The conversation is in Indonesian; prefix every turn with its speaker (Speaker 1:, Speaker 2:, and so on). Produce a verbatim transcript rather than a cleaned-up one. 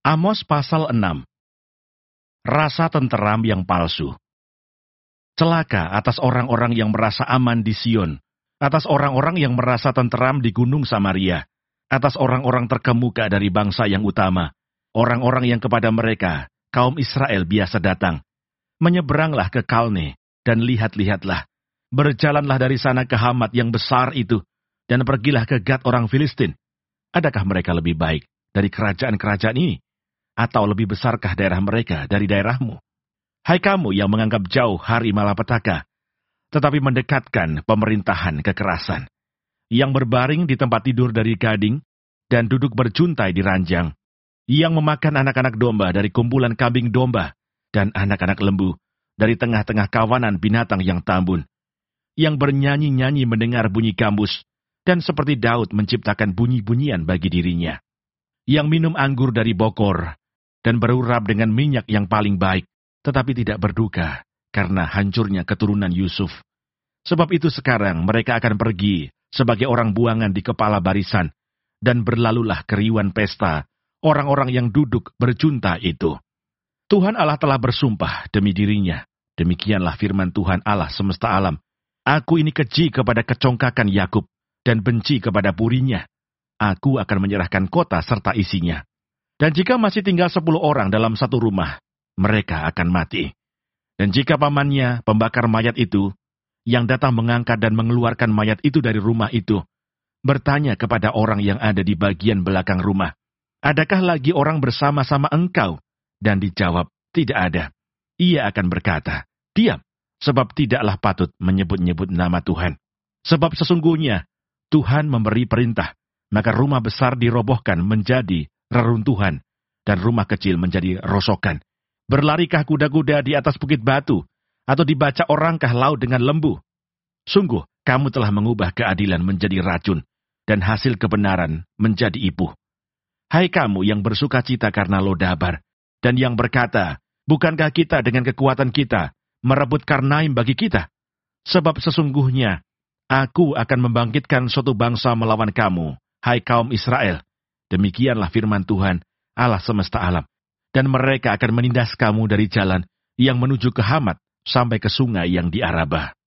Speaker 1: Amos pasal enam. Rasa tenteram yang palsu. Celaka atas orang-orang yang merasa aman di Sion, atas orang-orang yang merasa tenteram di Gunung Samaria, atas orang-orang terkemuka dari bangsa yang utama, orang-orang yang kepada mereka, kaum Israel biasa datang. Menyeberanglah ke Kalne, dan lihat-lihatlah. Berjalanlah dari sana ke Hamat yang besar itu, dan pergilah ke Gad orang Filistin. Adakah mereka lebih baik dari kerajaan-kerajaan ini? Atau lebih besarkah daerah mereka dari daerahmu? Hai kamu yang menganggap jauh hari malapetaka, tetapi mendekatkan pemerintahan kekerasan, yang berbaring di tempat tidur dari gading, dan duduk berjuntai di ranjang, yang memakan anak-anak domba dari kumpulan kambing domba, dan anak-anak lembu dari tengah-tengah kawanan binatang yang tambun, yang bernyanyi-nyanyi mendengar bunyi gambus, dan seperti Daud menciptakan bunyi-bunyian bagi dirinya, yang minum anggur dari bokor, dan berurap dengan minyak yang paling baik, tetapi tidak berduka, karena hancurnya keturunan Yusuf. Sebab itu sekarang mereka akan pergi sebagai orang buangan di kepala barisan, dan berlalulah keriuhan pesta, orang-orang yang duduk berjunta itu. Tuhan Allah telah bersumpah demi dirinya, demikianlah firman Tuhan Allah semesta alam. Aku ini keji kepada kecongkakan Yakub, dan benci kepada purinya. Aku akan menyerahkan kota serta isinya. Dan jika masih tinggal sepuluh orang dalam satu rumah, mereka akan mati. Dan jika pamannya, pembakar mayat itu, yang datang mengangkat dan mengeluarkan mayat itu dari rumah itu, bertanya kepada orang yang ada di bagian belakang rumah, adakah lagi orang bersama-sama engkau? Dan dijawab, tidak ada. Ia akan berkata, diam, sebab tidaklah patut menyebut-nyebut nama Tuhan. Sebab sesungguhnya, Tuhan memberi perintah, maka rumah besar dirobohkan menjadi reruntuhan, dan rumah kecil menjadi rosokan. Berlarikah kuda-kuda di atas bukit batu, atau dibaca orangkah laut dengan lembu? Sungguh, kamu telah mengubah keadilan menjadi racun, dan hasil kebenaran menjadi ipuh. Hai kamu yang bersuka cita karena Lodabar, dan yang berkata, bukankah kita dengan kekuatan kita merebut Karnaim bagi kita? Sebab sesungguhnya, aku akan membangkitkan suatu bangsa melawan kamu, hai kaum Israel. Demikianlah firman Tuhan, Allah semesta alam. Dan mereka akan menindas kamu dari jalan yang menuju ke Hamat sampai ke sungai yang di Arabah.